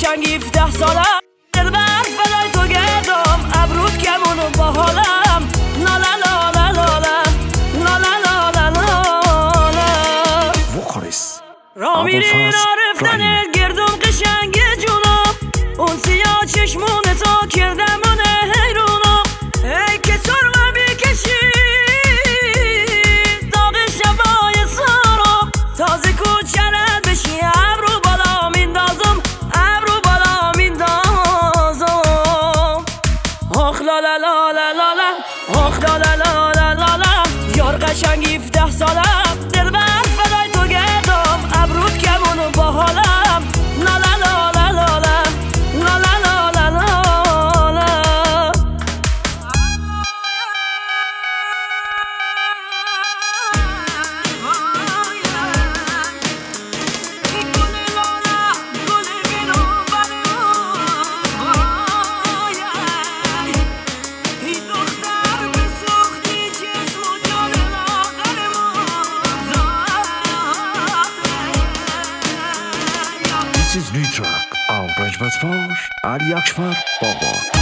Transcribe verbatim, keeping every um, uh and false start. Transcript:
قشنگ هفده سالم دلبر فدای تو گردم ابرود کمونو با حالم لالا لالا لالا لالا لالا لالا وقارس را میری رفتن گردم قشنگ جونم اون سیاه چشمون تو کردم اونه حیرونم ای که سرمه بکشی داغ شبای سارم تازه کوچرد بشی ابرو بالا میندازم ابرو بالا میندازم آخ لالا لالا لالا آخ لالا لالا لالا یار قشنگ هفده سالم دلبر فدای تو گردم ابرود کمونو با حالم لالا لالا لالا لالا لالا لالا This is new track on Branch Fars Ali Akbar Baba.